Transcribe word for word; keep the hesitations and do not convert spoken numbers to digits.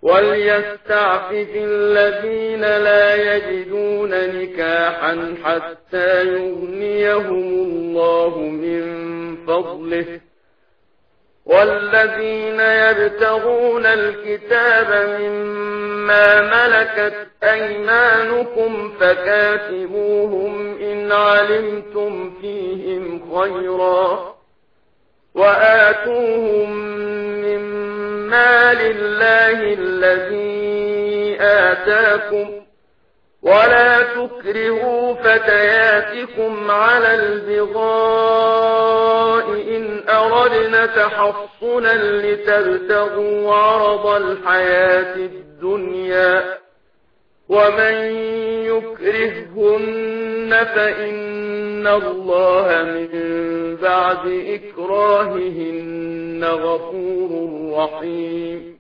وليستعفف الذين لا يجدون نكاحا حتى يغنيهم الله من فضله، والذين يبتغون الكتاب مما ملكت أيمانكم فكاتبوهم إن علمتم فيهم خيرا، وآتوهم مما لله الذي آتاكم، ولا تكرهوا فتياتكم على البغاء إن أردنا تحصنا لتبتغوا عرض الحياة الدنيا، ومن يكرههن فإن الله من بعد إكراههن غفور رحيم.